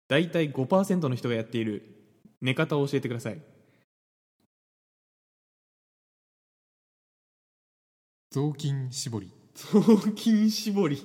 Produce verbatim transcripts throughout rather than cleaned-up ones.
だいたい ごパーセント の人がやっている寝方を教えてください。 雑巾絞り。 雑巾絞り。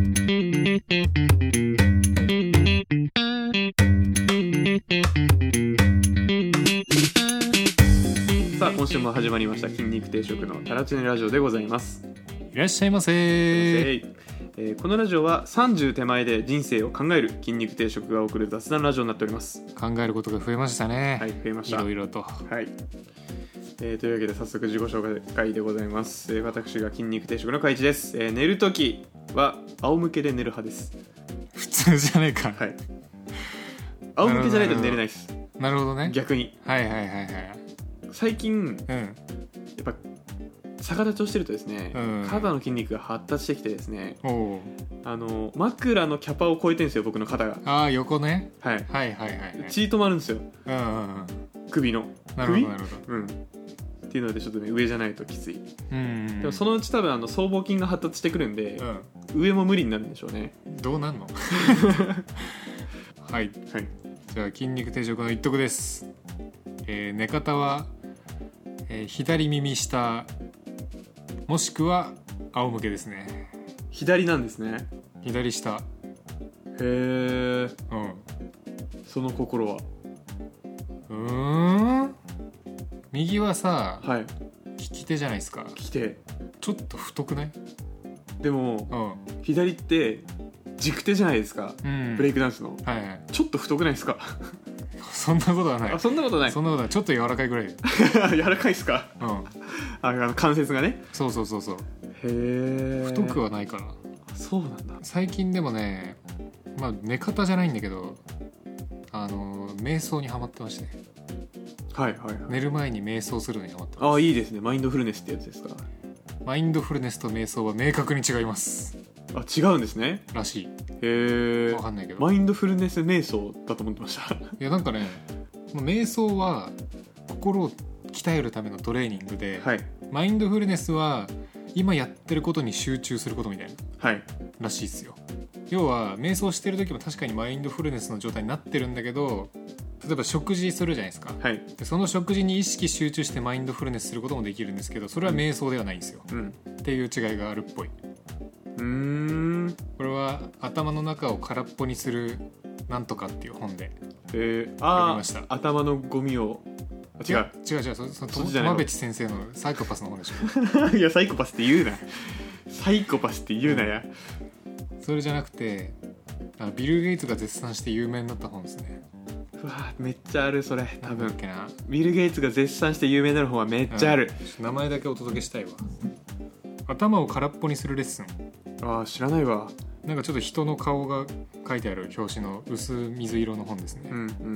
さあ今週も始まりました筋肉定食のタラチネラジオでございます。 いらっしゃいませー。 えー、このラジオはさんじゅう手前で人生を考える筋肉定食が送る雑談ラジオになっております。 考えることが増えましたね。 はい、増えました。 いろいろと。 はい、えー、というわけで早速自己紹介でございます。えー、私が筋肉定食の海地です。えー、寝るときは仰向けで寝る派です。 普通じゃねえか。 はい。仰向けじゃないと寝れないです。 なるほどね。 逆に。はいはいはいはい。最近、うん、やっぱ逆立ちをしてるとですね、うん、肩の筋肉が発達してきてですね、おあの枕のキャパを超えてるんですよ、僕の肩が。 ああ、横ね、はい、はいはいはいはい。 血止まるんですよ、うんうんうん、首の。 なるほどなるほど、 うん、っていうのでちょっとね上じゃないときつい、うんうん、でもそのうち多分あの僧帽筋が発達してくるんで、うん、上も無理になるんでしょうね。 どうなんのはい、はい、じゃあ筋肉定食の一徳です。えー、寝方は、えー、左耳下もしくは仰向けですね。 左なんですね。 左下。へえ、うん、その心は。 うーん、右はさ、 はい、 利き手じゃないですか。 利き手ちょっと太くない？ でも、うん、左って軸手じゃないですか、うん、ブレイクダンスの、はいはい、ちょっと太くないですか？ そんなことはない。 あ、そんなことない。 そんなことない。ちょっと柔らかいぐらい。 柔らかいっすか？うん。あ、あの関節がね。 そうそうそうそう。へえ。太くはないかな。 そうなんだ。 最近でもね、まあ寝方じゃないんだけど、あの瞑想にハマってましてね。 はいはいはい。 寝る前に瞑想するのにハマってます。 ああ、いいですね。マインドフルネスってやつですか？ マインドフルネスと瞑想は明確に違います。 あ、違うんですね。 らしい。 へえ。 わかんないけど。 マインドフルネス瞑想だと思ってました。いやなんかね、瞑想は心を鍛えるためのトレーニングで、はい、マインドフルネスは今やってることに集中することみたいな、はい、らしいですよ。要は瞑想してる時も確かにマインドフルネスの状態になってるんだけど、例えば食事するじゃないですか、はい、でその食事に意識集中してマインドフルネスすることもできるんですけど、それは瞑想ではないんですよ、うん、っていう違いがあるっぽい。うーん、これは頭の中を空っぽにするなんとかっていう本でえー、ああ、頭のゴミを。違う違う違う、そそ友部知先生のサイコパスの本でしょ。いやサイコパスって言うな。サイコパスって言うなや、 うん、それじゃなくて、あのビル・ゲイツが絶賛して有名になった本ですね。 うわめっちゃあるそれ。多分ビル・ゲイツが絶賛して有名になる本はめっちゃある、 うん、名前だけお届けしたいわ。頭を空っぽにするレッスン。 ああ、知らないわ。 なんかちょっと人の顔が書いてある表紙の薄水色の本ですね。うんうんうんうん。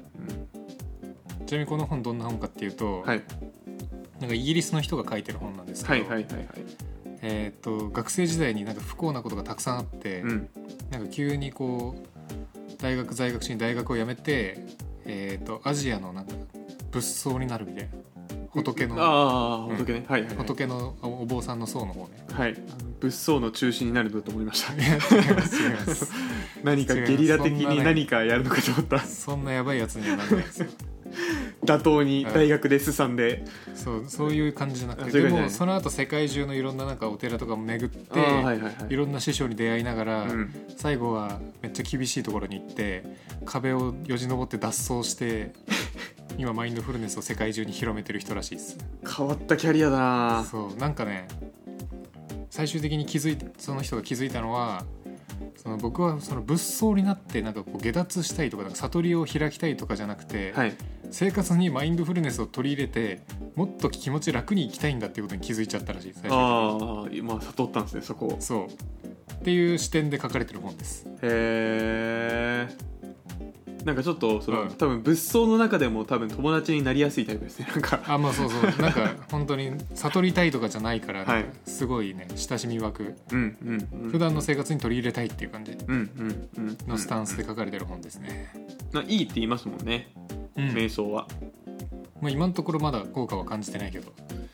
ちなみにこの本どんな本かっていうと、はい、なんかイギリスの人が書いてる本なんですけど、はいはいはいはい、えー、と学生時代になんか不幸なことがたくさんあって、うん、なんか急にこう大学在学中に大学を辞めて、えー、とアジアのなんか仏僧になるみたいな。仏の、 ああ、仏ね、うん、はいはいはい、 仏のお坊さんの僧の方ね。 はい、仏僧の中心になるんだと思いました。いや違います違います。何かゲリラ的に何かやるのかと思った。 そんなやばいやつにはならないですよ。 妥当に大学ですさんで、 そう、そういう感じじゃなくて、でもその後世界中のいろんななんかお寺とかも巡って、はいはいはい、いろんな師匠に出会いながら、うん、最後はめっちゃ厳しいところに行って壁をよじ登って脱走して今マインドフルネスを世界中に広めてる人らしいです。 変わったキャリアだな。 そう、なんかね、最終的に気づいその人が気づいたのは、その僕はその仏僧になってなんかこう下脱したいとか、なんか悟りを開きたいとかじゃなくて、はい、生活にマインドフルネスを取り入れてもっと気持ち楽に生きたいんだっていうことに気づいちゃったらしい。最初ああ、まあ悟ったんですね、そこを。 そうっていう視点で書かれてる本です。 へえ。なんかちょっとその、うん、多分仏像の中でも多分友達になりやすいタイプですね。なんかあ、まあそうそう、なんか本当に悟りたいとかじゃないから、はい、すごいね親しみ湧く、うんうんうん、普段の生活に取り入れたいっていう感じのスタンスで書かれてる本ですね。 な、いいって言いますもんね、うん、瞑想は。 まあ、今のところまだ効果は感じてないけど。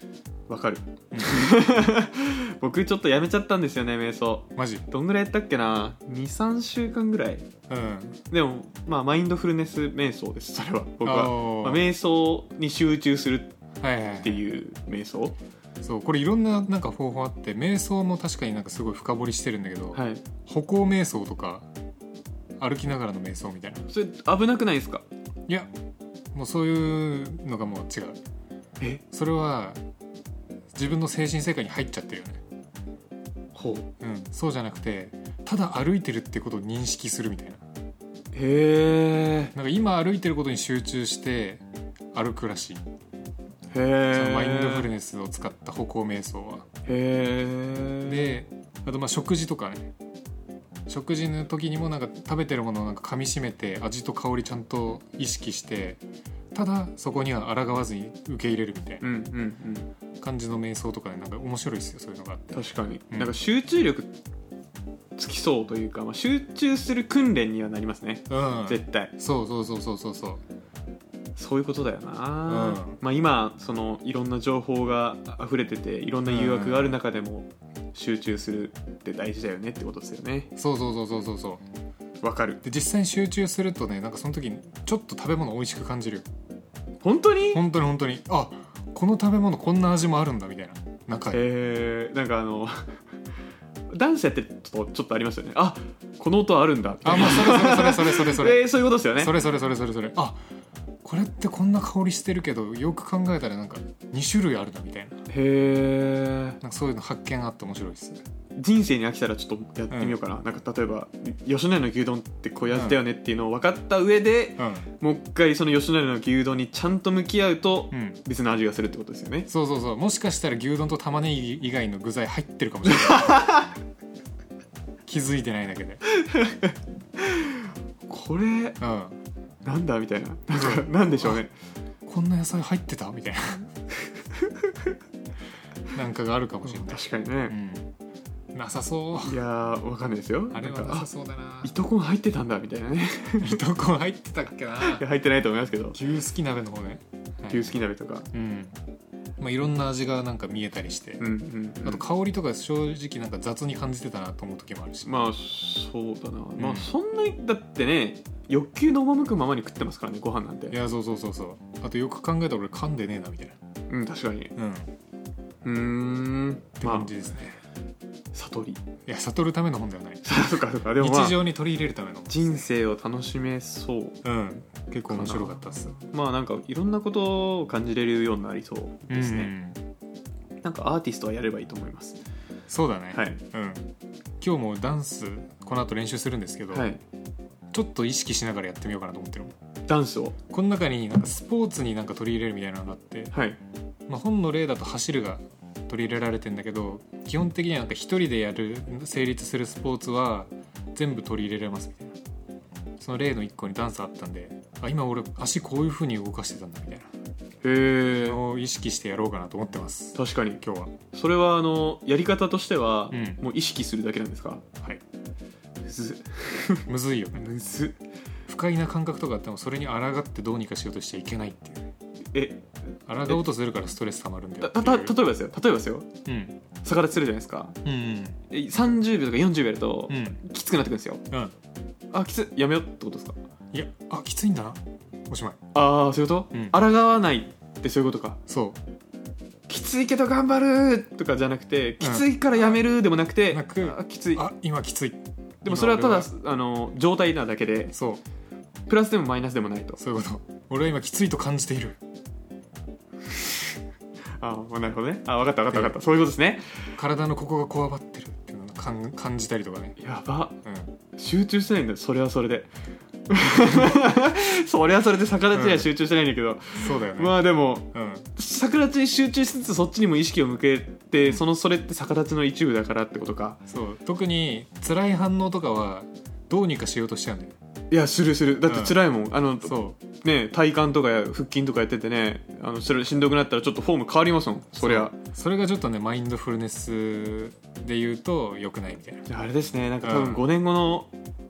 わかる、うん、僕ちょっとやめちゃったんですよね瞑想。 マジ？ どんぐらいやったっけな、 にさんしゅうかんぐらい、うん、でもまあマインドフルネス瞑想ですそれは。僕は、まあ、瞑想に集中するっていう瞑想、はいはいはい、 そうこれいろんななんか方法あって、瞑想も確かになんかすごい深掘りしてるんだけど、はい、歩行瞑想とか歩きながらの瞑想みたいな。 それ危なくないですか？ いやもうそういうのがもう違う。 えそれは自分の精神世界に入っちゃってるよね。 ほう、 うん、そうじゃなくてただ歩いてるってことを認識するみたいな。 へえ。 なんか今歩いてることに集中して歩くらしい。へえ。 そのマインドフルネスを使った歩行瞑想は。 へえ。 であとまあ食事とかね、食事の時にもなんか食べてるものをなんか噛み締めて味と香りちゃんと意識して、ただそこには抗わずに受け入れるみたいな感じの瞑想とかね、なんか面白いですよそういうのがあって。 確かに、うん、なんか集中力つきそうというか、まあ、集中する訓練にはなりますね、うん、絶対。 そうそうそうそうそうそうそういうことだよな、うん、まあ、今そのいろんな情報が溢れてていろんな誘惑がある中でも集中するって大事だよねってことですよね。 そうそうそうそうそうそうわかる。 で実際に集中するとね、なんかその時にちょっと食べ物美味しく感じる。 本当に本当に本当にあ、この食べ物こんな味もあるんだみたいな。中にえー、なんかあのダンスやってるとちょっとありますよね。あ、この音あるんだ。 あ、まあそれそれそれそれそれそれえー、そういうことですよね。 それそれそれそれそれあ、これってこんな香りしてるけどよく考えたらなんかに種類あるなみたいな。 へー、 なんかそういうの発見あって面白いですね。 人生に飽きたらちょっとやってみようかな、うん、なんか例えば吉野家の牛丼ってこうやったよねっていうのを分かった上で、うん、もう一回その吉野家の牛丼にちゃんと向き合うと別の味がするってことですよね、うん、 そうそうそう。もしかしたら牛丼と玉ねぎ以外の具材入ってるかもしれない気づいてないだけでこれ、うん、なんだみたいな、なんかなんでしょうね、 こんな野菜入ってたみたいななんかがあるかもしれない。 確かにね、 うん、なさそう。 いやーわかんないですよ。 あれはなさそうだな。 糸こん入ってたんだみたいなね糸こん入ってたっけな。いや入ってないと思いますけど。 牛すき鍋の方ね、 はい、牛すき鍋とか、うん、 まあ、いろんな味がなんか見えたりして、うんうんうん、あと香りとか正直なんか雑に感じてたなと思う時もあるし。 まあそうだな、うん、まあそんなにだってね欲求の赴くままに食ってますからねご飯なんて。 いやそうそうそうそう。あとよく考えたら俺噛んでねえなみたいな。 うん確かに。うんうーんって感じですね、 まあ、悟り。いや悟るための本ではないそうかそうか。でも、まあ、 日常に取り入れるための人生を楽しめそう。 うん結構面白かったっす。 まあなんかいろんなことを感じれるようになりそうですね、うん、なんかアーティストはやればいいと思います。 そうだね、 はい、うん、 今日もダンスこの後練習するんですけど、はい、ちょっと意識しながらやってみようかなと思ってるもんダンスを。 この中になんかスポーツになんか取り入れるみたいなのがあって、はい、まあ、本の例だと走るが取り入れられてるんだけど、基本的にはなんか一人でやる成立するスポーツは全部取り入れられますみたいな。その例の一個にダンスあったんで、あ今俺足こういう風に動かしてたんだみたいな。へえ。を意識してやろうかなと思ってます。 確かに今日は。 それはあのやり方としては、うん、もう意識するだけなんですか？ はい。 むずむずいよね。 むず不快な感覚とかあってもそれに抗ってどうにかしようとしちゃいけないっていう。 え抗おうとするからストレス溜まるんだよ。 たた例えばですよ例えばですよ、うん、逆立ちするじゃないですか、うんうん、さんじゅうびょうとかよんじゅうびょうやると、うん、きつくなってくるんですよ、うん、あきついやめようってことですか？ いやあきついんだなおしまい。 ああそういうこと、うん、抗わないってそういうことか。 そうきついけど頑張るとかじゃなくて、きついからやめるでもなくて、うん、なくあきついあ今きついでもそれはただあの状態なだけで、 そうプラスでもマイナスでもないと。 そういうこと。俺は今きついと感じているああなるほどね。あ分かった分かった分かった。そういうことですね。 体のここがこわばってるっていうのを感, 感じたりとかね。 やば、うん、集中してないんだよそれはそれでそれはそれで逆立ちには集中してないんだけど、うん、 そうだよね。 まあでも、うん、逆立ちに集中しつつそっちにも意識を向けて、そのそれって逆立ちの一部だからってことか。 そう特に辛い反応とかはどうにかしようとしちゃうんだよ。 いやするするだって辛いもん、うん、あのそうね体幹とかや腹筋とかやっててね、あのそれしんどくなったらちょっとフォーム変わりますもん。そりゃ そ, それがちょっとねマインドフルネスで言うと良くないみたいな。 あれですね、なんか多分ごねんごのフ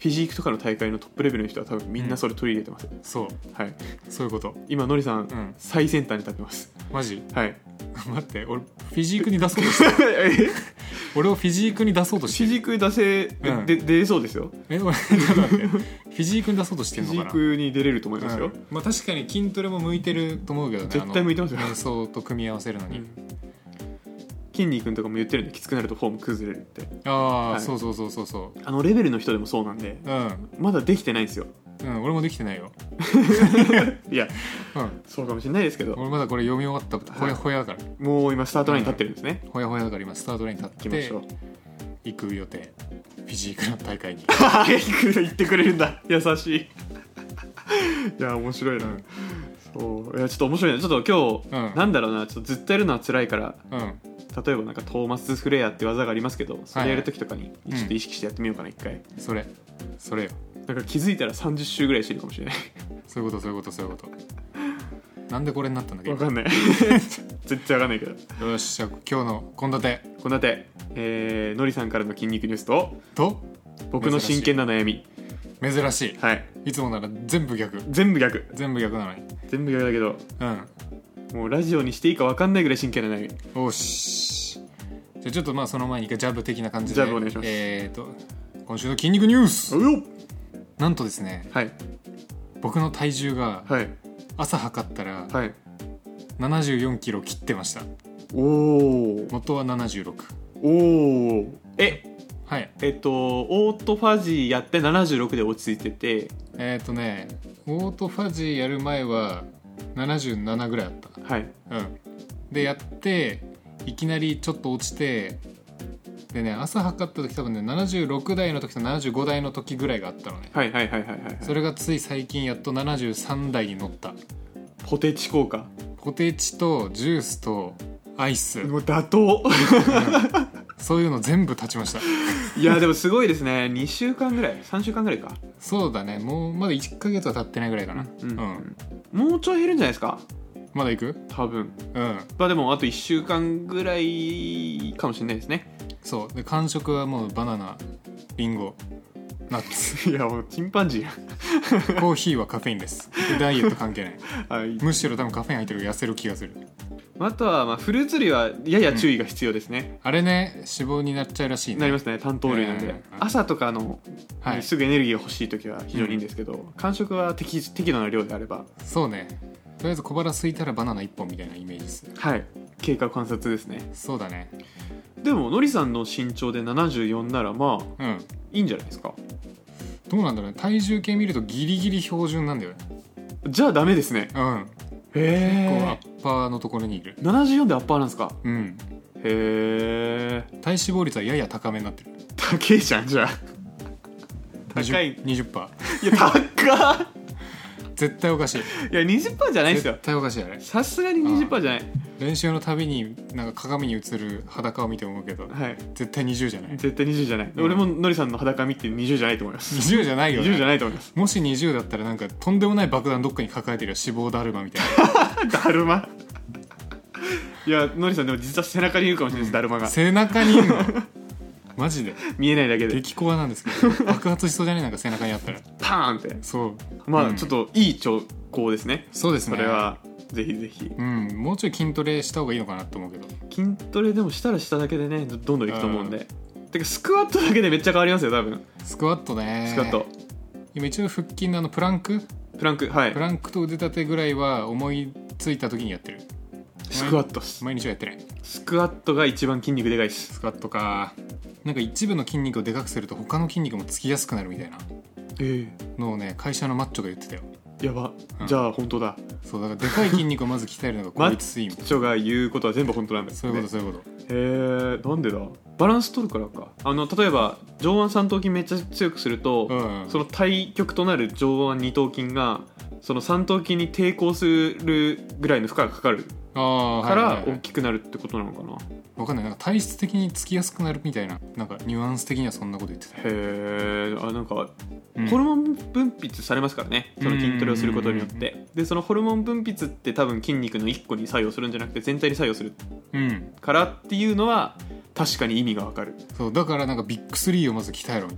フィジークとかの大会のトップレベルの人は多分みんなそれ取り入れてます、うん、 そう、はい、そういうこと。 今のりさん、うん、最先端に立ってます。 マジ？ はい。 待って、俺フィジークに出そうとしてる俺をフィジークに出そうとしてる。 フィジークに出せ、うん、で出そうですよ。 え、俺ちょっと待ってフィジークに出そうとしてるのかな。 フィジークに出れると思いますよ、うん、 まあ確かに筋トレも向いてると思うけどね。 絶対向いてますよ。 瞑想と組み合わせるのに、うん、 筋肉とかも言ってるんで、きつくなるとフォーム崩れるって。 ああ、はい、そうそうそうそうそう。 あのレベルの人でもそうなんで、うん、まだできてないんですよ。 うん、俺もできてないよいや、うん、そうかもしれないですけど、 俺まだこれ読み終わったほやほやだから、 もう今スタートラインに立ってるんですね、 うん、ほやほやだから今スタートラインに立って行く予定。フィジークの大会に行ってくれるんだ、優しいいや面白いな、うん、そういやちょっと面白いな。ちょっと今日、うん、なんだろうな、ちょっとずっとやるのは辛いから、うん、例えばなんかトーマスフレアって技がありますけど、それやるときとかにちょっと意識してやってみようかな、一回。 それそれよ。 なんか気づいたらさんじゅっ周ぐらいしてるかもしれないそういうことそういうことそういうこと。なんでこれになったんだっけ。 わかんない絶対わかんないけど。 よし、じゃあ今日の献立献立、えー、のりさんからの筋肉ニュースとと僕の真剣な悩み。 珍しい。 はい。 いつもなら全部逆。 全部逆。 全部逆なのに。 全部逆だけど、うん。もうラジオにしていいかわかんないぐらい真剣な悩み。 おし。じゃあちょっとまあその前に一回ジャブ的な感じで。 ジャブお願いします。 えーと今週の筋肉ニュース。 およ。 なんとですね。 はい。 僕の体重が。 はい。 朝測ったら。 はい。 ななじゅうよんキロ切ってました。 おお。 元はななじゅうろく。 おお。え。 はい、 えっとオートファジーやってななじゅうろくで落ち着いてて、 えっとねオートファジーやる前はななじゅうななぐらいあった。 はい、 うん、でやっていきなりちょっと落ちて、でね朝測った時多分ねななじゅうろく代の時とななじゅうご代の時ぐらいがあったのね。 はいはいはいはいはい、はい、 それがつい最近やっとななじゅうさん代に乗った。 ポテチ効果。 ポテチとジュースとアイス、 もう妥当、うん、 そういうの全部立ちましたいやでもすごいですね。にしゅうかんぐらいさんしゅうかんぐらいか。 そうだね、もうまだいっかげつは経ってないぐらいかな、 うんうんうん、もうちょい減るんじゃないですか。 まだいく多分、 うん、 まあでもあといっしゅうかんぐらいかもしれないですね。 そうで、間食はもうバナナ、リンゴ、ナッツいやもうチンパンジーやコーヒーはカフェインです。ダイエット関係ない、 はい、 むしろ多分カフェイン入ってるから痩せる気がする。 あとはまあフルーツ類はやや注意が必要ですね、 うん、あれね脂肪になっちゃうらしいね。 なりますね、単糖類なんで、えー、朝とかの、はい、すぐエネルギーが欲しい時は非常にいいんですけど、うん、間食は 適, 適度な量であれば。 そうね、とりあえず小腹空いたらバナナいっぽんみたいなイメージです。 はい、経過観察ですね。 そうだね。 でものりさんの身長でななじゅうよんならまあ、うん、いいんじゃないですか。 どうなんだろうね、体重計見るとギリギリ標準なんだよね。 じゃあダメですね。 うん、 へ結構アッパーのところにいる。 ななじゅうよんでアッパーなんですか。 うん。 へえ。 体脂肪率はやや高めになってる。 高いじゃんじゃあ。高いにじゅっパー。 いや高っ絶対おかしい。いや にじゅっパーセント じゃないですよ。 絶対おかしいあれ。 さすがに にじゅっパーセント じゃない。 練習のたびになんか鏡に映る裸を見て思うけど、はい、絶対にじゅうじゃない。 絶対にじゅうじゃない、うん、俺ものりさんの裸見てにじゅうじゃないと思います。 にじゅうじゃないよ、ね、 にじゅうじゃないと思います。 もしにじゅうだったらなんかとんでもない爆弾どっかに抱えてるよ、脂肪だるまみたいなだるまいやのりさんでも実は背中にいるかもしれないです、うん、だるまが背中にいるのマジで見えないだけで激コアなんですけど爆発しそうじゃない、なんか背中にあったらパーンって。 そうまあ、うん、ちょっといい兆候ですね。 そうですね、 それはぜひぜひ、 うん、もうちょい筋トレした方がいいのかなと思うけど。 筋トレでもしたらしただけでねどんどんいくと思うんで、てかスクワットだけでめっちゃ変わりますよ多分。 スクワットね、 スクワット今一応腹筋のあのプランクプランクはいプランクと腕立てぐらいは思いついた時にやってる。 スクワットっす。 毎日はやってない。 スクワットが一番筋肉でかいっす。 スクワットか。なんか一部の筋肉をでかくすると他の筋肉もつきやすくなるみたいなのをね、会社のマッチョが言ってたよ。 やば、うん、じゃあ本当だ。 そうだからでかい筋肉をまず鍛えるのが効率いいみたいなマッチョが言うことは全部本当なんだ、ね、 そういうことそういうこと。 へえ、なんでだ。バランス取るからか。あの例えば上腕三頭筋めっちゃ強くすると、うんうん、その対極となる上腕二頭筋がその三頭筋に抵抗するぐらいの負荷がかかるから大きくなるってことなのかな。 わかんない、なんか体質的につきやすくなるみたいな、なんかニュアンス的にはそんなこと言ってた。 へえ、あ、なんか、うん、ホルモン分泌されますからね、その筋トレをすることによって。でそのホルモン分泌って多分筋肉のいっこに作用するんじゃなくて全体に作用するからっていうのは確かに意味がわかる。 そうだからなんかビッグスリーをまず鍛えろみたいな。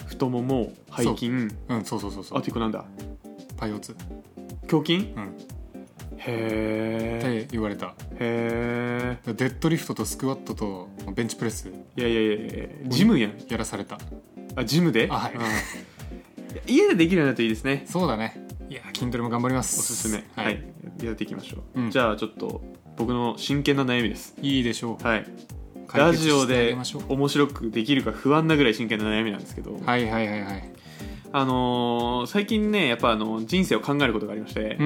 太もも、背筋、 うん、そうそうそうそう。 あと一個なんだ、 パイオツ、 胸筋、 うん、 へーって言われた。 へーデッドリフトとスクワットとベンチプレス、 いやいやいやいやジムやん。 やらされた。 あ、ジムで？ あ、はい、 家でできるようになるといいですね。 そうだね。いや筋トレも頑張ります。 おすすめ。はい、はい、やっていきましょう、うん、じゃあちょっと僕の真剣な悩みです。 いいでしょう。 はい、ラジオで面白くできるか不安なぐらい真剣な悩みなんですけど、 はいはいはいはい。 あのー、最近ねやっぱあの人生を考えることがありまして、 うん、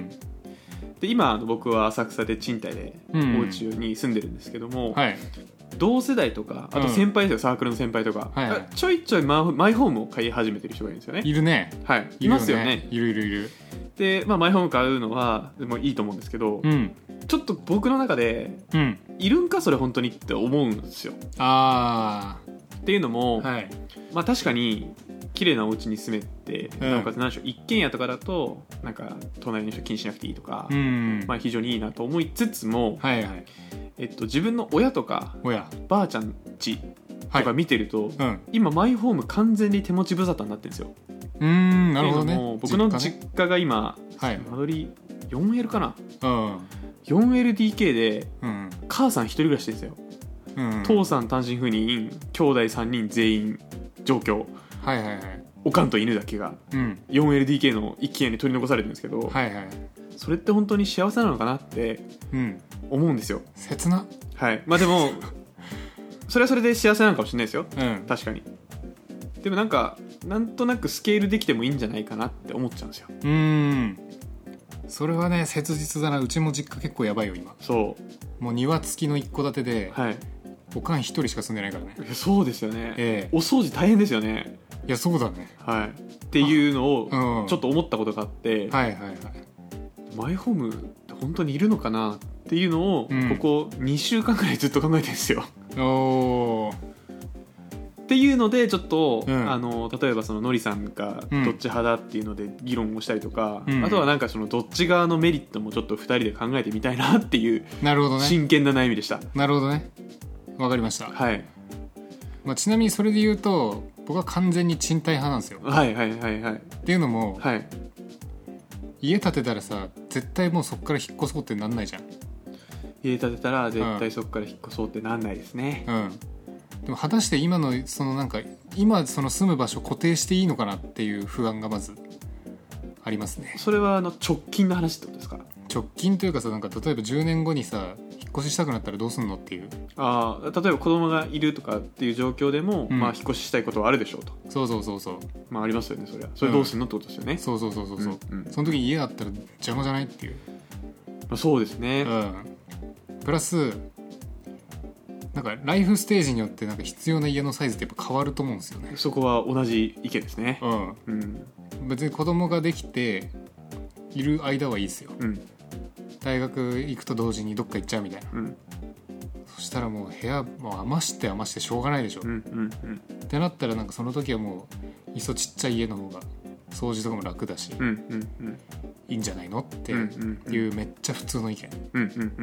で今僕は浅草で賃貸でお家に住んでるんですけども、 うん、はい、 同世代とかあと先輩ですよ、うん、サークルの先輩とか、はいはい、ちょいちょいマイホームを買い始めてる人がいるんですよね。 いるね。 はい、いますよね。 いるいるいる。 で、まあ、マイホーム買うのはでもいいと思うんですけど、 うん、 ちょっと僕の中で、うん、いるんかそれ本当にって思うんですよ。 あーっていうのも、 はい、 まあ、確かに綺麗なお家に住めて、うん、なおかつ何でしょう、一軒家とかだとなんか隣の人気にしなくていいとか、 うん、 まあ、非常にいいなと思いつつも、 はいはい、 えっと、自分の親とか親ばあちゃん家とか見てると、 はい、うん、 今マイホーム完全に手持ち無沙汰になってるんですよ。 うーん、なるほどね。 僕の実家が今、はい、間取り よんエル かな、うん、よんエルディーケー で、うん、母さん一人暮らしですよ、うん、父さん単身赴任、兄弟さんにん全員上京、 はいはいはい、 おかんと犬だけが よんエルディーケー の一軒家に取り残されてるんですけど、 はいはい、 それって本当に幸せなのかなって思うんですよ、 うん、切な。 はい、まあでもそれはそれで幸せなのかもしれないですよ、 うん、 確かに。でもなんかなんとなくスケールできてもいいんじゃないかなって思っちゃうんですよ。 うーん、それはね切実だな。うちも実家結構やばいよ今。 そうもう庭付きの一戸建てで、はい、おかん一人しか住んでないからね。 そうですよね、 ええ、 お掃除大変ですよね。 いやそうだね、 はい、っていうのをちょっと思ったことがあって、 うん、はいはいはい、 マイホームって本当にいるのかなっていうのを、うん、ここにしゅうかんぐらいずっと考えてるんですよ。 おーっていうのでちょっと、 うん、 あの例えばそののりさんがどっち派だっていうので議論をしたりとか、うん、あとはなんかそのどっち側のメリットもちょっとふたりで考えてみたいなっていう、 なるほどね、 真剣な悩みでした。 なるほどね、わかりました。 はい、 まあ、ちなみにそれで言うと僕は完全に賃貸派なんですよ。 はいはいはいはい。 っていうのも、 はい、 家建てたらさ絶対もうそこから引っ越そうってなんないじゃん。 家建てたら絶対そこから引っ越そうってなんないですね。 うん、でも果たして今のそのなんか今その住む場所固定していいのかなっていう不安がまずありますね。 それはあの直近の話ってことですか？ 直近というかさ、なんか例えばじゅうねんごにさ引っ越ししたくなったらどうすんのっていう。 ああ、例えば子供がいるとかっていう状況でも、うん、まあ引っ越ししたいことはあるでしょうと。 そうそうそうそう、 まあありますよね。それはそれどうすんのってことですよね、うん、 そうそうそうそうそう、うんうん、その時に家あったら邪魔じゃないっていう、 まあ、そうですね、 うん、プラスなんかライフステージによってなんか必要な家のサイズってやっぱ変わると思うんですよね。 そこは同じ意見ですね、 うんうん、別に子供ができている間はいいですよ、うん、大学行くと同時にどっか行っちゃうみたいな、うん、そしたらもう部屋もう余して余してしょうがないでしょ、うんうんうん、ってなったらなんかその時はもういっそちっちゃい家の方が掃除とかも楽だし、うんうんうん、いいんじゃないのっていうめっちゃ普通の意見、うんうんうんうん、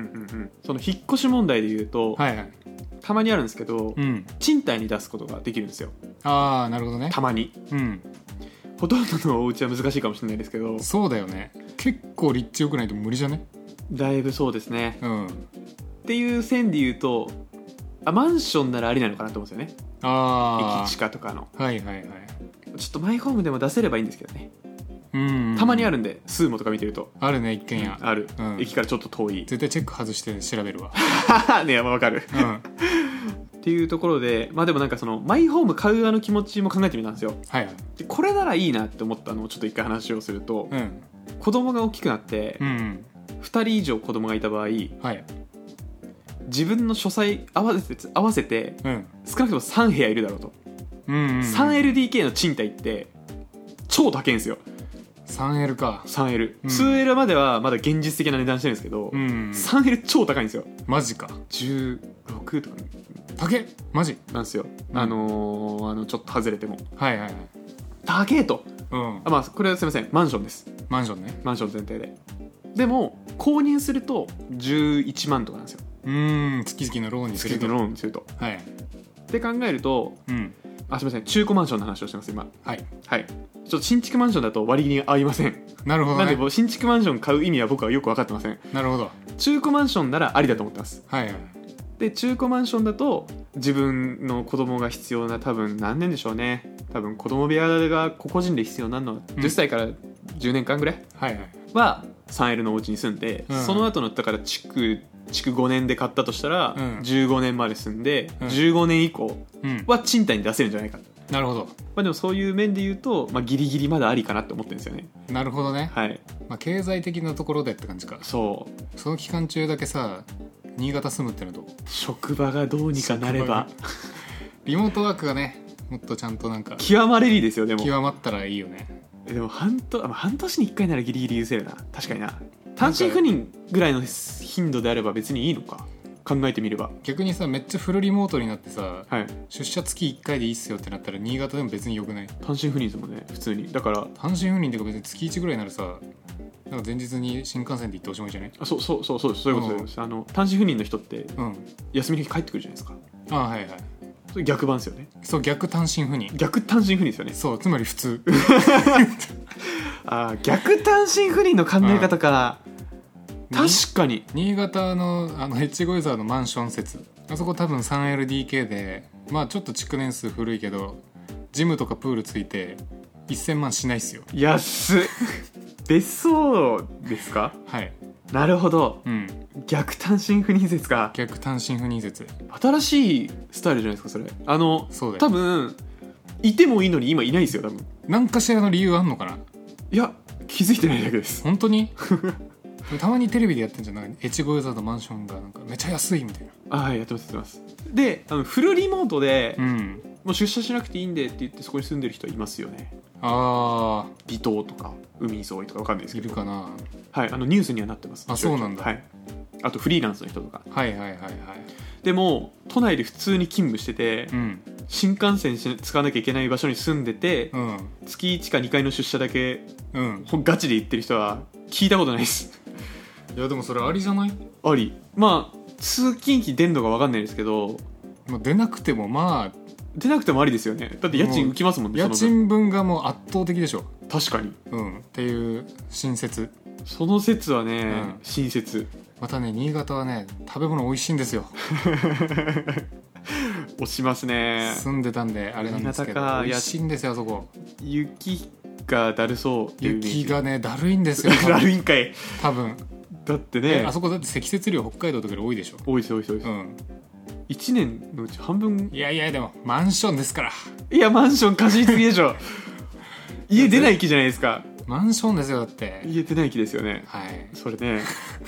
その引っ越し問題で言うと、 はいはい、 たまにあるんですけど、うん、賃貸に出すことができるんですよ。 ああ、なるほどね。 たまに、 うん、 ほとんどのお家は難しいかもしれないですけど。 そうだよね、結構立地良くないと無理じゃね。 だいぶそうですね、 うん、 っていう線で言うとあマンションならありなのかなと思うんですよね。 あ駅地下とかの、 はいはいはい、 ちょっとマイホームでも出せればいいんですけどね。 うん、 たまにあるんでスーモとか見てるとあるね、一軒家、 うん、ある、うん、駅からちょっと遠い。 絶対チェック外して調べるわねえ、まあ、分かる、うん、っていうところで、まあでもなんかそのマイホーム買う側の気持ちも考えてみたんですよ、 はいはい、 でこれならいいなって思ったのをちょっと一回話をすると、 うん、 子供が大きくなって、 うん、 ふたり以上子供がいた場合、はい、自分の書斎合わせて、合わせて、うん、少なくともさん部屋いるだろうと、 うんうんうん、 スリーエルディーケー の賃貸って超高いんですよ。 スリーエル かスリーエル、うん、ツーエル まではまだ現実的な値段してるんですけど、うんうん、スリーエル 超高いんですよ。 マジか。 じゅうろくとか高えマジなんですよ、うん、あのー、あのちょっと外れてもはいはいはい高えと、 うん、 あ、まあこれはすいませんマンションです。 マンションね。 マンション全体で。でも購入するとじゅういちまんとかなんですよ。 うーん、月々のローンにすると。 月々のローンにすると、 はい、 って考えると、 うん、 あ、すみません、中古マンションの話をしてます今。 はいはい。ちょっと新築マンションだと割に合いません。 なるほどね。 なんでもう新築マンション買う意味は僕はよく分かってません。 なるほど。 中古マンションならありだと思ってます。 はいはい。 で中古マンションだと自分の子供が必要な、多分何年でしょうね、多分子供部屋が個々人で必要なのはじゅっさいからじゅうねんかんぐらいは スリーエル のお家に住んで、うん、その後のだから築築ごねんで買ったとしたら、うん、じゅうごねんまで住んで、うん、じゅうごねん以降は賃貸に出せるんじゃないか、うん、 なるほど。 まあ、でもそういう面で言うと、まあ、ギリギリまだありかなって思ってるんですよね。 なるほどね。 はい。 まあ、経済的なところでって感じか。 そうその期間中だけさ新潟住むってのと職場がどうにかなればリモートワークがねもっとちゃんとなんか極まれりですよ。でも極まったらいいよね。 でも半と半年にいっかいならギリギリ許せるな。確かにな。単身赴任ぐらいの頻度であれば別にいいのか、考えてみれば。 逆にさめっちゃフルリモートになってさ、 はい、 出社月いっかいでいいっすよってなったら新潟でも別によくない？ 単身赴任ですもんね普通に。だから単身赴任ってか別に月いちぐらいならさなんか前日に新幹線で行っておしまいじゃない？ あ、そうそうそうそうです、そういうことです。あの単身赴任の人って、うん、休みの日帰ってくるじゃないですか。 ああ、はいはい。 それ逆版ですよね。 そう、逆単身赴任。 逆単身赴任ですよね。 そう、つまり普通あ、逆単身赴任の考え方か。確かに新潟のあの越後湯沢のマンション説、あそこ多分 スリーエルディーケー で、まあちょっと築年数古いけどジムとかプールついてせんまんしないっすよ。 安っ別荘ですか？ はい。 なるほど、 うん、 逆単身赴任説か。 逆単身赴任説、 新しいスタイルじゃないですかそれ。あのそうだよ、 多分いてもいいのに今いないですよ多分。 何かしらの理由あんのかな。 いや気づいてないだけです。 本当にたまにテレビでやってんじゃん、なんか越後湯沢のマンションがなんかめちゃ安いみたいな。 あ、はい、やってますやってます。であのフルリモートで、 うん、 もう出社しなくていいんでって言ってそこに住んでる人いますよね。 ああ、 離島とか海沿いとか分かんないですけどいるかな。 はい、あのニュースにはなってます。 あ、そうなんだ。 はい。あとフリーランスの人とか。 はいはいはいはい。 でも都内で普通に勤務してて、うん、新幹線使わなきゃいけない場所に住んでて、うん、月いちかにかいの出社だけ、うん、ガチで行ってる人は聞いたことないです。 いやでもそれありじゃない？ あり。まあ通勤費出んのか分かんないですけど、 まあ、出なくてもまあ出なくてもありですよね。だって家賃浮きますもんね。 家賃分がもう圧倒的でしょ。 確かに、 うん、っていう新説。 その説はね、うん、新説。 またね新潟はね食べ物美味しいんですよ。 押しますね。 住んでたんであれなんですけど美味しいんですよあそこ。 雪がだるそう。 雪がねだるいんですよ。 だるいんかい多分。 だってねあそこだって積雪量北海道とかより多いでしょ。 多いです多いです多いです、うん、いちねんのうち半分。 いやいやでもマンションですから。 いやマンション貸しすぎでしょ。家出ない木じゃないですか。 マンションですよだって。 家出ない木ですよね。 はい。 それね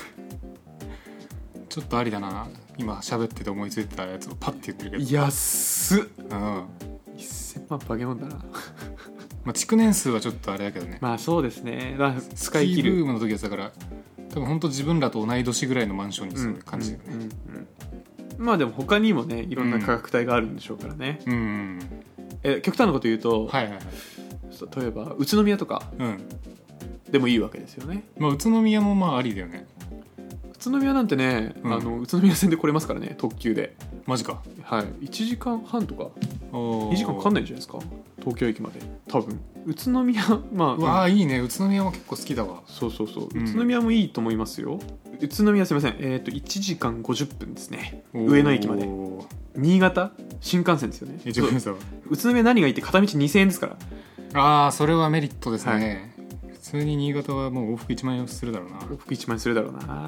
ちょっとありだな。今喋ってて思いついたやつをパッて言ってるけど安っ。 うん、 せんまんバケモンだな。 まあ築年数はちょっとあれだけどね。 まあそうですね、まあ、 使い切るスキーブームの時やつだから多分本当自分らと同い年ぐらいのマンションに住む感じだよね、うんうんうん、まあでも他にもねいろんな価格帯があるんでしょうからね、 うんうん、 え極端なこと言うと、 はいはいはい、 例えば宇都宮とかでもいいわけですよね、 うん、まあ宇都宮もまあありだよね。 宇都宮なんてね、うん、あの宇都宮線で来れますからね特急で。 マジか。 はい、いちじかんはんとかにじかんかかんないんじゃないですか東京駅まで多分。宇都宮まあうわあ、うん、いいね。宇都宮も結構好きだわ。 そうそうそう、うん、宇都宮もいいと思いますよ。宇都宮すいませんえっ、ー、といちじかんごじゅっぷんですね上野駅まで。新潟新幹線ですよね。 宇都宮何がいいって片道にせんえんですから。 ああそれはメリットですね、はい、普通に新潟はもう往復いちまんえんするだろうな。 往復いちまんえんするだろうな、うん、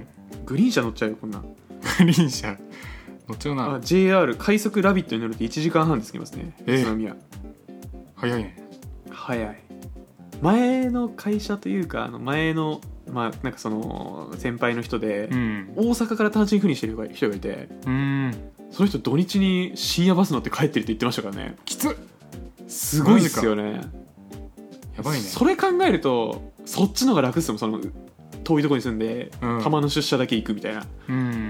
グリーン車乗っちゃうよこんな。グリーン車乗っちゃうなあ。 ジェイアール 快速ラビットに乗るといちじかんはんで着きますね、宇都宮。 早いね。 早い。前の会社というかあの前のまあなんかその先輩の人で、うん、大阪から単身赴任してる人がいて、 うん、 その人土日に深夜バス乗って帰ってるって言ってましたからね。 きつっ。 すごいですよね。 やばいね。 それ考えるとそっちの方が楽っすもん。その遠いところに住んで、うん、たまの出社だけ行くみたいな、 うん、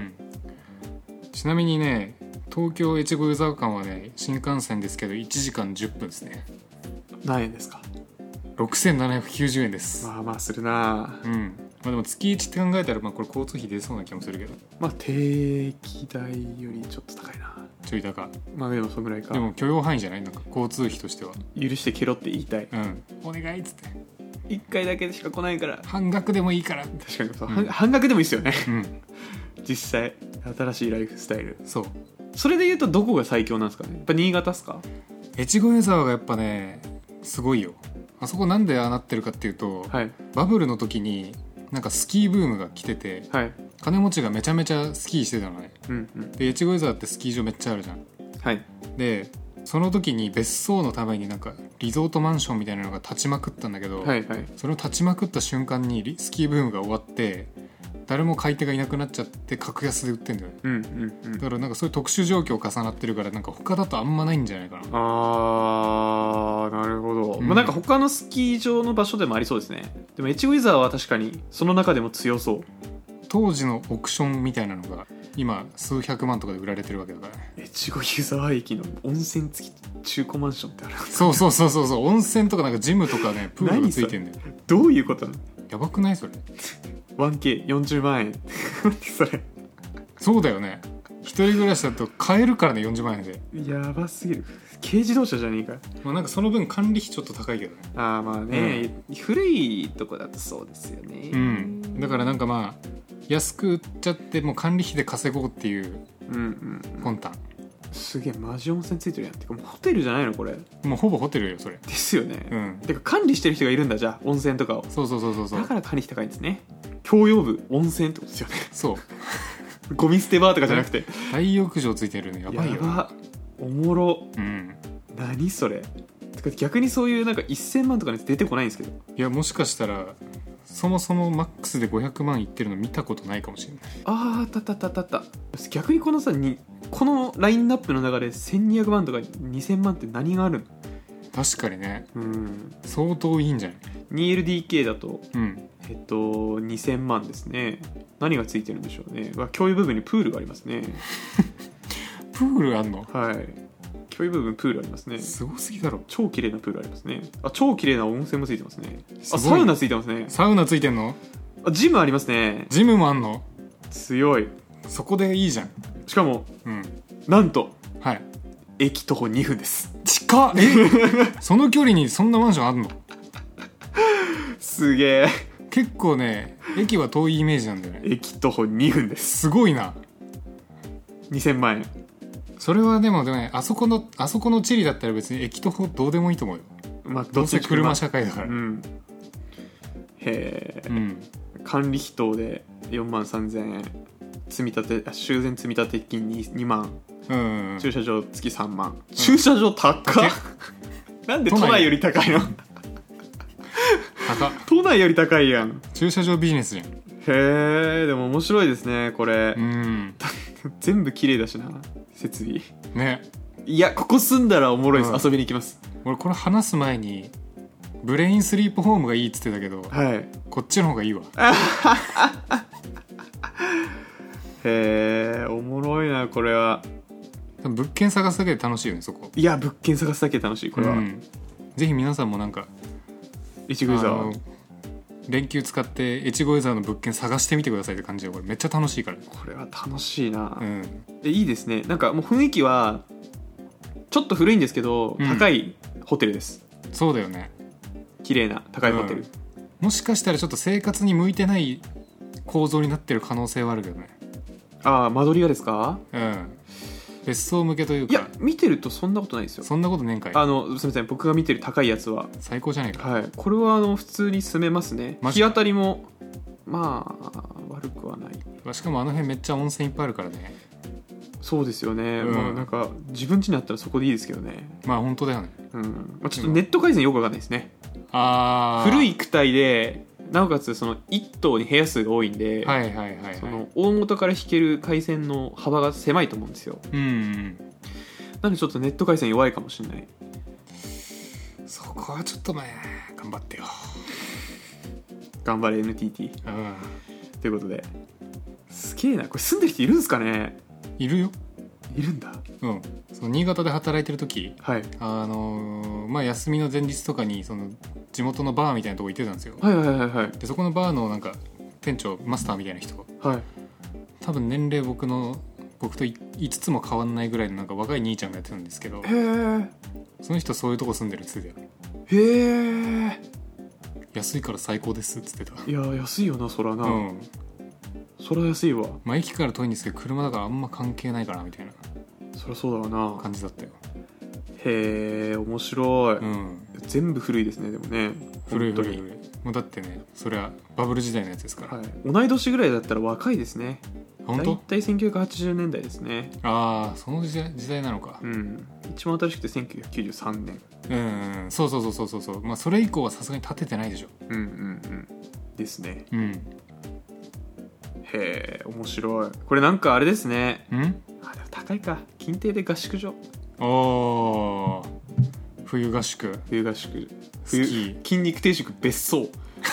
ちなみにね東京越後湯沢間はね新幹線ですけどいちじかんじゅっぷんですね。 何円ですか？ ろくせんななひゃくきゅうじゅうえんです。 まあまあするな。 うん。まあでも月いちって考えたらまあこれ交通費出そうな気もするけど。 まあ定期代よりちょっと高いな。 ちょい高。 まあでもそんぐらいか。 でも許容範囲じゃない？なんか交通費としては許してケロって言いたい。 うん、お願いっつっていっかいだけしか来ないから半額でもいいから。 確かにそう、うん、半額でもいいですよね、 うん、 実際新しいライフスタイル。 そう。 それで言うとどこが最強なんですかね？やっぱ新潟っすか？ 越後湯沢がやっぱねすごいよ。あそこなんでああなってるかっていうと、はい、バブルの時になんかスキーブームが来てて、はい、金持ちがめちゃめちゃスキーしてたのね、うんうん、で越後湯沢ってスキー場めっちゃあるじゃん、はい、でその時に別荘のためになんかリゾートマンションみたいなのが立ちまくったんだけど、はいはい、それを立ちまくった瞬間にスキーブームが終わって誰も買い手がいなくなっちゃって格安で売ってんだよね、うんうんうん、だからなんかそういう特殊状況重なってるからなんか他だとあんまないんじゃないかな。 あーなるほど、うん、まあ、なんか他のスキー場の場所でもありそうですね。でも越後湯沢は確かにその中でも強そう。 当時のオークションみたいなのが今数百万とかで売られてるわけだからね。 越後湯沢駅の温泉付き中古マンションってあるんですか？ そうそうそうそうそう、温泉とかなんかジムとかねプールがついてんだよ。 どういうことなの？ やばくないそれ？ ワンケーよんじゅうまんえんそれそうだよね。一人暮らしだと買えるからねよんじゅうまんえんで。 やばすぎる。軽自動車じゃねえか。 まあなんかその分管理費ちょっと高いけどね。 ああまあね、うん、古いとこだとそうですよね。 うん。だからなんかまあ安く売っちゃってもう管理費で稼ごうっていう魂胆。 すげえマジ温泉ついてるやん。てかもうホテルじゃないのこれ？ もうほぼホテルよそれ。 ですよね。 うん。 てか管理してる人がいるんだじゃあ温泉とかを。 そうそうそうそうそう。 だから管理費高いんですね。共用部温泉ってことですよね。 そう。 ゴミ捨て場とかじゃなくて大浴場ついてるのやばいよ。 やば。おもろ。 うん。 何それ。てか逆にそういうなんかせんまんとかのやつ出てこないんですけど。 いやもしかしたらそもそもマックスでごひゃくまんいってるの見たことないかもしれない。 ああたったったったった。逆にこのさにこのラインナップの中でせんにひゃくまんとかにせんまんって何があるの？ 確かにね。 うん。 相当いいんじゃない？ にエルディーケー だと、 うん、 えっとにせんまんですね。何がついてるんでしょうね。共有部分にプールがありますね。 プールあんの？ はい。共有部分プールありますね。 すごすぎだろ。 超綺麗なプールありますね。あ、超綺麗な温泉もついてますね。あ、サウナついてますね。 サウナついてんの？ あ、ジムありますね。 ジムもあんの？ 強い。 そこでいいじゃん。 しかも、 うん、 なんと、 はい、 駅徒歩にふんです。 近っ。えその距離にそんなマンションあるの？ すげえ。 結構ね駅は遠いイメージなんだよね。 駅徒歩にふんです。 すごいな。 にせんまんえん。 それはでもね、あそこのあそこの地理だったら別に駅徒歩どうでもいいと思うよ。まあ、どうせ車社会だから、うん、 へえ、うん、管理費等でよんまんさんぜんえん、積み立て修繕積立金 に, にまん、うんうんうん、駐車場月さんまん、うん、駐車場高っなんで都内より高いの？高っ。都内より高いやん。 駐車場ビジネスじゃん。 へえ、でも面白いですねこれ。 うん、 全部綺麗だしな設備ね。 いやここ住んだらおもろいです、うん、遊びに行きます。 俺これ話す前にブレインスリープホームがいいっつってたけど、 はい、 こっちの方がいいわ。 へえ、おもろいなこれは。 物件探すだけで楽しいよねそこ。 いや物件探すだけで楽しいこれは、うん、 ぜひ皆さんもなんか越後湯沢連休使って越後湯沢の物件探してみてくださいって感じで、これめっちゃ楽しいから。 これは楽しいな、 うん、 でいいですね。なんかもう雰囲気はちょっと古いんですけど、うん、高いホテルです。 そうだよね。 綺麗な高いホテル、うん、 もしかしたらちょっと生活に向いてない構造になってる可能性はあるけどね。 ああ間取りがですか？ うん、別荘向けというか。 いや見てるとそんなことないですよ。 そんなことねんかい。 あのすみません、僕が見てる高いやつは最高じゃないか。 はい、これはあの普通に住めますね。日当たりもまあ悪くはない。 しかもあの辺めっちゃ温泉いっぱいあるからね。 そうですよね、うん、まあなんか自分家にあったらそこでいいですけどね。 まあ本当だよね、 うん、まあ、ちょっとネット回線よくわかんないですね。 あ古い区帯でなおかつそのいっ棟に部屋数が多いんで、 はいはいはい、はい、 その大元から引ける回線の幅が狭いと思うんですよ。 うん、うん、 なのでちょっとネット回線弱いかもしれない。 そこはちょっとね頑張ってよ。 頑張れ エヌティーティー、 うん、 ということですげえな。これ住んでる人いるんですかね？ いるよ。 いるんだ。 うん。その新潟で働いてる時、 はい、 あのー、まあ休みの前日とかにその地元のバーみたいなとこ行ってたんですよ。 はいはいはいはい。 でそこのバーのなんか店長マスターみたいな人、 はい、 多分年齢僕の僕といつつも変わんないぐらいのなんか若い兄ちゃんがやってたんですけど、 へえ。 その人そういうとこ住んでるっつってたよ。 へえ。 安いから最高ですっつってた。 いや安いよなそらな、うん、そら安いわ。 まあ駅から遠いんですけど車だからあんま関係ないかなみたいな、 そりゃそうだわな感じだったよ。 へえ面白い、うん、全部古いですね。でもね古い古い古い。もうだってねそれはバブル時代のやつですから、 はい、同い年ぐらいだったら若いですね。 本当？ だいたいせんきゅうひゃくはちじゅうねんだいですね。 ああその時代、時代なのか。 うん一番新しくてせんきゅうひゃくきゅうじゅうさんねん。 うん、うん、そうそうそうそうそうまあそれ以降はさすがに立ててないでしょ。 うんうんうんですね。 うんへえ面白い。これなんかあれですね。 んあでも高いか。近邸で合宿所。 おー冬合宿。 冬合宿冬筋肉定食別荘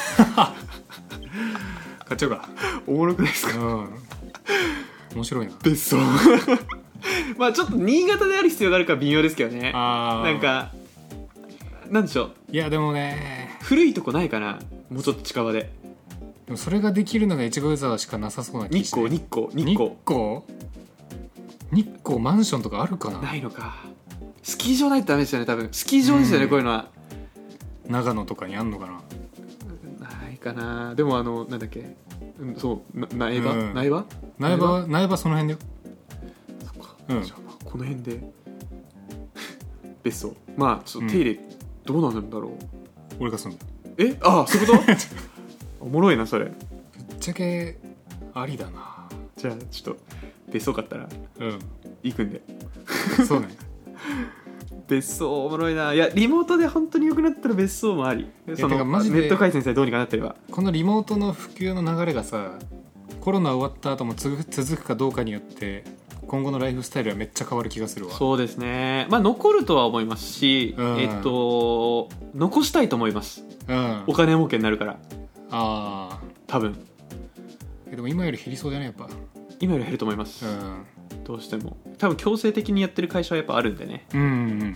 買っちゃうか。 おもろくないですか。 うん面白いな別荘まあちょっと新潟である必要があるから微妙ですけどね。 あなんかなんでしょう。 いやでもね古いとこないかな。もうちょっと近場で。 でもそれができるのが越後湯沢しかなさそうな気がして。 日光日光日光日光日光マンションとかあるかな。 ないのか。スキー場ないとダメですよね多分。スキー場ですよね、うん、こういうのは。 長野とかにあんのかな。 ないかな。でもあのなんだっけ、うん、そうな苗場、うん、苗場苗場苗場その辺で。 そっか、うん、じゃあこの辺で別荘。まあちょっと手入れ、うん、どうなるんだろう。 俺が住んだ。 えああそういうことおもろいなそれ。ぶっちゃけありだな。 じゃあちょっと別荘買ったらうん行くんでそうね別荘おもろいな。いやリモートで本当に良くなったら別荘もあり。そのマジでネット回線さえどうにかなってれば。 このリモートの普及の流れがさコロナ終わった後も続くかどうかによって今後のライフスタイルはめっちゃ変わる気がするわ。 そうですね。まあ残るとは思いますし、うん、えっと残したいと思います、うん、お金儲けになるから。 ああ多分。 でも今より減りそうだねやっぱ。 今より減ると思います、うん、どうしても多分強制的にやってる会社はやっぱあるんでね、 うんうん、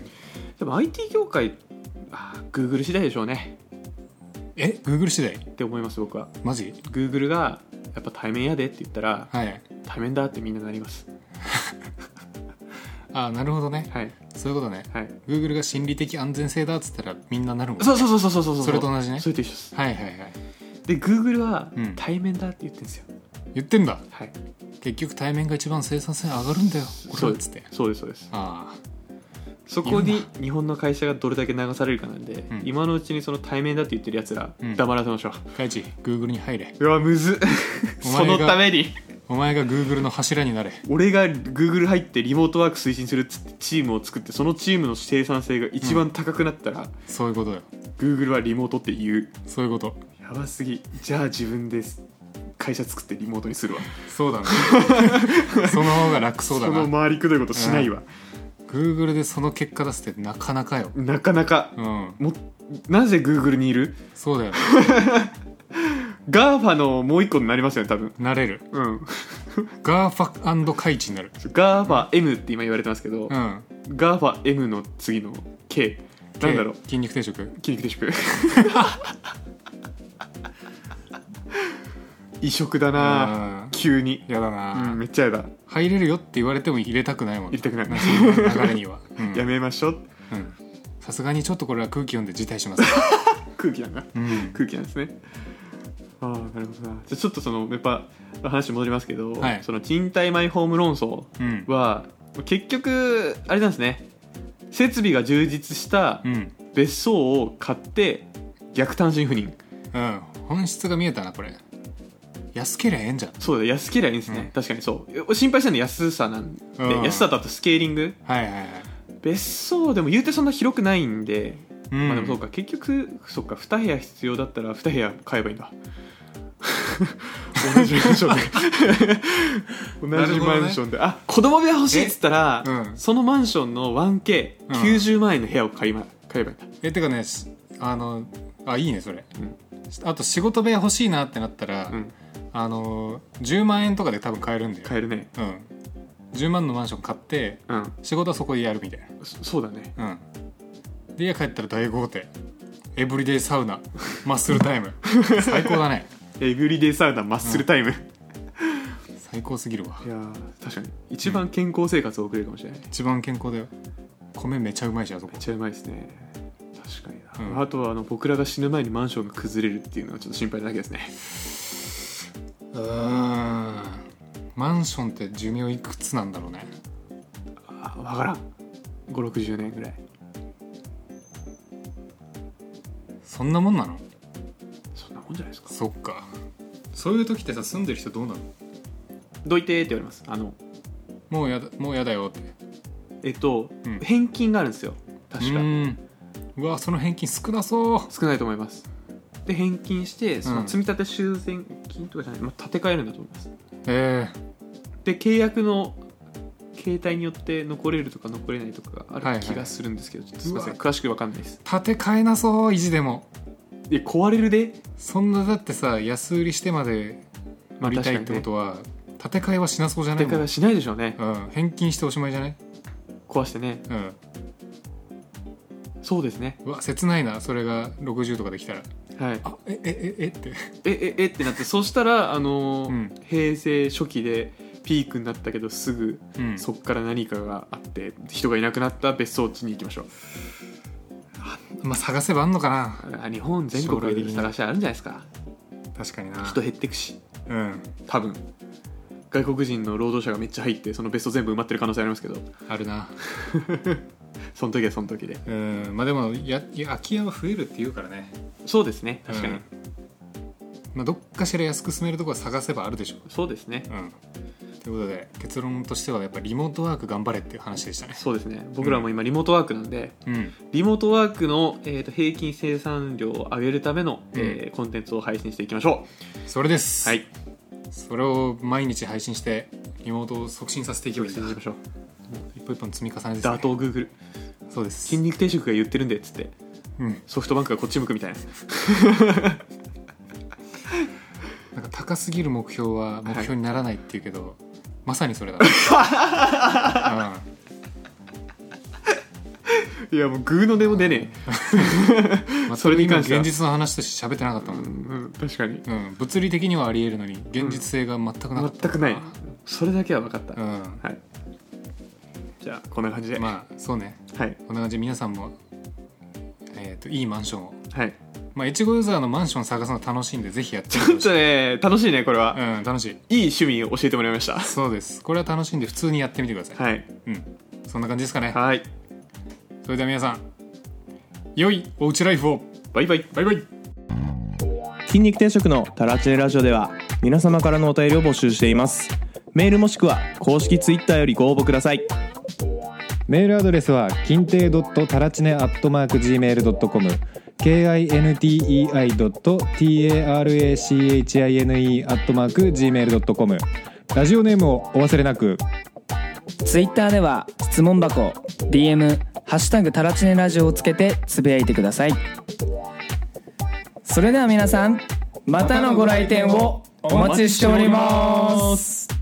でも アイティー 業界あ Google 次第でしょうね。 え Google 次第って思います僕は。 マジ Google がやっぱ対面やでって言ったら、 はい、 対面だってみんななりますあなるほどね、 はい、 そういうことね、 はい、 Google が心理的安全性だっつったらみんななるもんね。 そうそうそうそうそうそう。 それと同じね。 それと一緒です。 はいはいはい。 で Google は対面だって言ってるんですよ、うん、 言ってんだ。 はい。 結局対面が一番生産性上がるんだよこれっつって。 そうですそうです。 ああそこに日本の会社がどれだけ流されるかなんで、うん、今のうちにその対面だって言ってるやつら、うん、黙らせましょう。 カイチ Google に入れ。 うわむずそのためにお前が Google の柱になれ。 俺が Google 入ってリモートワーク推進するっつってチームを作ってそのチームの生産性が一番高くなったら、うん、 そういうことよ。 Google はリモートって言う。 そういうこと。 やばすぎ。じゃあ自分です会社作ってリモートにするわ。 そうだねその方が楽そうだな。 その回りくどいことしないわ、 うん、Google でその結果出すってなかなかよ。 なかなか、 うん、 もなぜ Google にいる。 そうだよねガーファのもう一個になりますよね多分。 なれる。 うん。 ガーファカイチになる。 ガーファ M って今言われてますけど、 うん、 ガーファ M の次の K なんだろう。 筋肉定食。 筋肉定食異色だな急に。 やだな、 うん、めっちゃやだ。 入れるよって言われても入れたくないもん。 入れたくない流れには、うん、 やめましょう。 さすがにちょっとこれは空気読んで辞退します空気なんだ、うん、空気なんですね。ああなるほどな。じゃあちょっとそのやっぱ話戻りますけど、はい、その賃貸マイホーム論争は、うん、結局あれなんですね。設備が充実した別荘を買って逆単身赴任、 うん、本質が見えたなこれ。安けりゃええんじゃん。 そうだ安けりゃいいんですね、うん、確かにそう。心配したのは安さなんで、うん、安さとあとスケーリング、 はいはいはい。 別荘でも言うてそんな広くないんで、うん、まあでもそうか結局そっかに部屋必要だったらに部屋買えばいいんだ同じマンションで同じマンションで、ね、あ子供部屋欲しいっつったら、うん、そのマンションの ワンケーきゅうじゅうまん円の部屋を買い、ま、買えばいいんだ。 えてかねあのあいいねそれ、うん、あと仕事部屋欲しいなってなったら、うん、あのじゅうまん円とかで多分買えるんだよ。 買えるね。 うんじゅうまんのマンション買って、うん、仕事はそこでやるみたいな。 そ, そうだね。 うんで家帰ったら大豪邸エブリデイサウナマッスルタイム最高だね。 エブリデイサウナマッスルタイム、うん、 最高すぎるわ。 いや確かに一番健康生活を送れるかもしれない、うん、 一番健康だよ。米めちゃうまいし、あそこめちゃうまいですね。確かにな、うん、あとはあの僕らが死ぬ前にマンションが崩れるっていうのはちょっと心配なだけですね。 うーん、マンションって寿命いくつなんだろうね。 あ、分からん。ご、ろくじゅうねんぐらい。 そんなもんなの？ そんなもんじゃないですか。 そっか。そういう時ってさ、住んでる人どうなの？ どいてって言われます。あのもうやだ、もうやだよって。 えっと、うん、返金があるんですよ確か。うん、 うわ、その返金少なそう。 少ないと思います。で返金してその積み立て修繕金とかじゃない、まあ、建て替えるんだと思います。 えー、で契約の携帯によって残れるとか残れないとかがある気がするんですけど、はいはい、すみません詳しく分かんないです。 建て替えなそう、維持でも。 いや壊れるで。 そんなだってさ、安売りしてまで売りたいってことは、まあね、建て替えはしなそうじゃない？ 建て替えはしないでしょうね、 うん、返金しておしまいじゃない？ 壊してね、 うん、 そうですね。 うわ切ないな、それがろくじゅうとかできたら。はい、あええええってえええってなって、そしたらあのーうん、平成初期でピークになったけどすぐ、うん、そっから何かがあって人がいなくなった別荘地に行きましょう。 まあ探せばあんのかな。日本全国で探しあるんじゃないですか。 確かにな。 人減ってくし、 うん、 多分外国人の労働者がめっちゃ入ってその別荘全部埋まってる可能性ありますけど。 あるなその時はその時で。 うん、まあでもや空き家は増えるって言うからね。 そうですね、確かに、うん、 まあ、どっかしら安く住めるところは探せばあるでしょう。 そうですね、 うん、ということで結論としてはやっぱリモートワーク頑張れっていう話でしたね。 そうですね、僕らも今リモートワークなんで、うん、リモートワークの、えー、と平均生産量を上げるための、うん、えー、コンテンツを配信していきましょう。 それです。 はい、 それを毎日配信してリモートを促進させていけばいいんだ。 促進しましょう。 一歩一歩の積み重ねですね。 ダートをグーグル。 そうです。 筋肉定食が言ってるんでっつって、うん、ソフトバンクがこっち向くみたいななんか高すぎる目標は目標にならないっていうけど、はい、まさにそれだ、 うん、いやもうグーの音も出ねえそれに関しては現実の話として喋ってなかったもん、うんうん、確かに、 うん、物理的にはありえるのに現実性が全くなかった、うん、 全くない。それだけは分かった、 うん、 はい。じゃあこんな感じで、 まあそうね、 はい、 こんな感じで皆さんも、えー、といいマンションを、 はい、 まあ越後ユーザーのマンション探すの楽しいんでぜひやってみてほしい。 ちょっとね楽しいねこれは、 うん、楽しい。 いい趣味を教えてもらいました。 そうです、これは楽しいんで普通にやってみてください。 はい、 うん、そんな感じですかね。 はい、 それでは皆さん良いおうちライフを。 バイバイバイバイ。 筋肉定食のタラチネラジオでは皆様からのお便りを募集しています。メールもしくは公式ツイッターよりご応募ください。 メールアドレスは金亭ドットタラチネアットマーク ジーメールドットコム キンテイ ドット タラチネ アットマーク ジーメールドットコム。 ラジオネームをお忘れなく。 ツイッターでは質問箱 ディーエム ハッシュタグタラチネラジオをつけてつぶやいてください。それでは皆さんまたのご来店をお待ちしております。